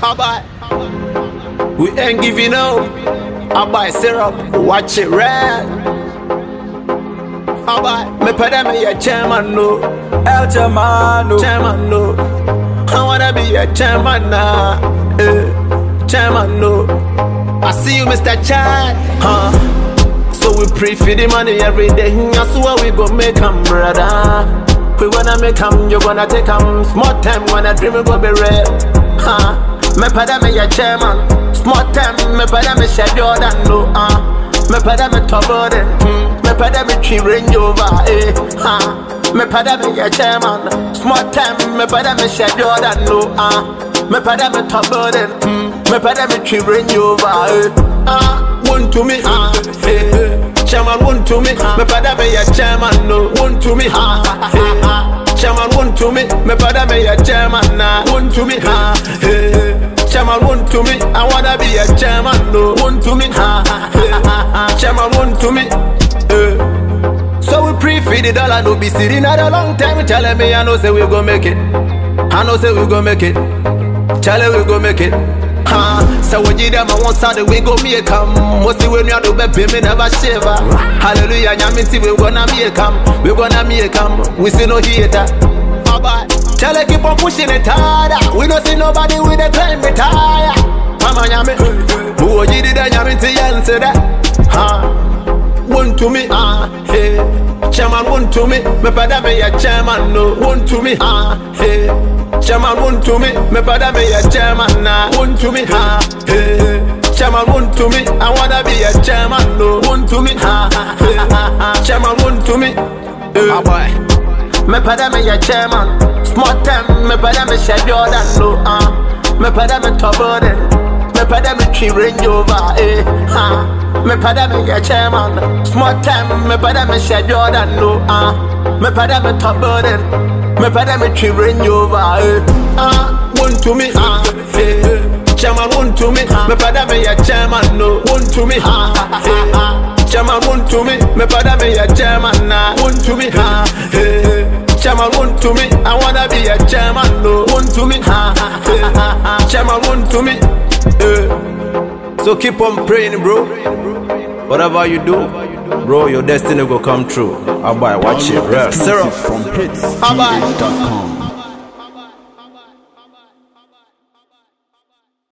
I buy. We ain't giving up. I buy syrup, watch it red. I buy. Me pay them a chairman no. El Chairman, Chairman no. I wanna be a chairman now. Chairman no. I see you, Mr. Chad. So we pray for the money every day. That's what we gon' make 'em, brother. We wanna make 'em, you gonna take 'em. Small time when I dream it go be real. Me pay them a chairman. Small time, me pay them a schedule that no. Me pay them a top burden. Me pay them a tree Range Rover. Me pay them a chairman. Small time, me pay them a schedule that no. Me pay them a top burden. Me pay them a tree Range Rover. One to me, chairman, one to me. Me pay them a chairman, no. One to me, chairman, one to me. Me pay them a chairman, nah. One to me, chairman, one to me. I wanna be a chairman, no. One to me, chairman, one to me. So we pray for the dollar, no be sitting at a long time. Telling me I know say we gon' make it. I know say we gon' make it. Charlie we gon' make it. So when you them on one side we go make 'em. Mostly when you do baby me never shiver. Hallelujah, nyamiti we gonna make 'em. We gonna make 'em. We see no hater. Bye. Charlie keep on pushing it harder. We don't see nobody with a claim retire. Mama nyame, who you did that nyamiti answer that? One to me, hey. Chairman, one to me. Me pada me a chairman, no. One to me, hey. Chairman, one to me. Me pada me a chairman, nah. One to me, hey. Chairman, one to me. I wanna be a chairman, no. One to me, hey. Chairman, one to me, hey. Boy. Me pada me a chairman. Small time, me pada me schedule that no. Me pada me top burden. Me pada me tree Range Rover, me pada me a chairman. Small time, me pada me schedule that no. Me pada me top burden. Me pada me tree Range Rover, one to me, chairman, one to me. Me pada me a chairman, no. One to me, chairman, one to me. Me pada me a chairman, nah. One to me, chairman, one to me. I wanna be a chairman, no. One to me, chairman, one to me. So keep on praying, bro. Whatever you do, bro, your destiny will come true. I'll buy, watch it, real. Syrup. From hits.